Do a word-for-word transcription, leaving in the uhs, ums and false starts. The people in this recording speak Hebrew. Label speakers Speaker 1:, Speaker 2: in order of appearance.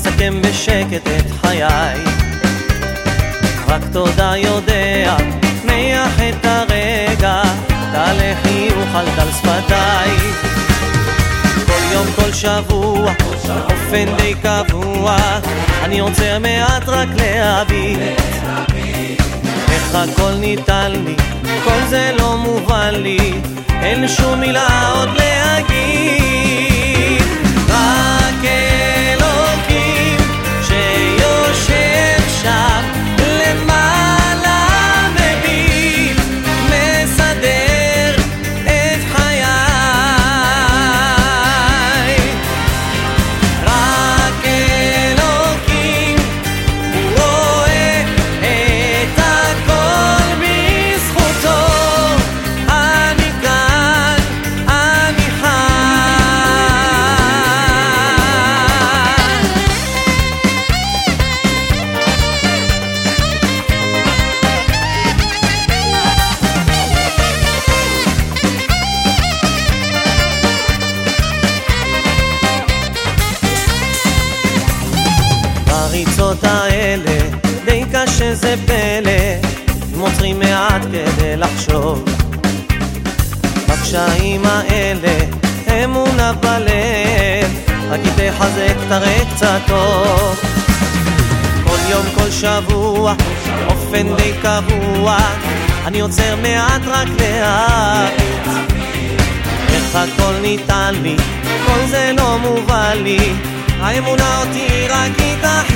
Speaker 1: לסכם בשקט את חיי. רק תודה יודע, מייח את הרגע, תעלה חיוך על דל שפתיי. כל יום כל שבוע, באופן די קבוע, אני רוצה מעט רק להביט איך הכל ניתן לי, כל זה לא מובן לי, אין שום מילה עוד להגיד. רק אלוקים שיושב שם למעלה מביט, מסדר את חיי. רק אלוקים הוא רואה את הכל בזכותו, אני כאן, אני חי. בריצות האלה די קשה, זה פלא, מוצרים מעט כדי לחשוב. בקשיים האלה אמונה בלב, רק היא תחזק, תראה קצת טוב. כל יום כל שבוע, באופן די קבוע, אני עוצר מעט רק להביט איך הכל ניתן לי, כל זה לא מובן לי, האמונה אותי רק איתך.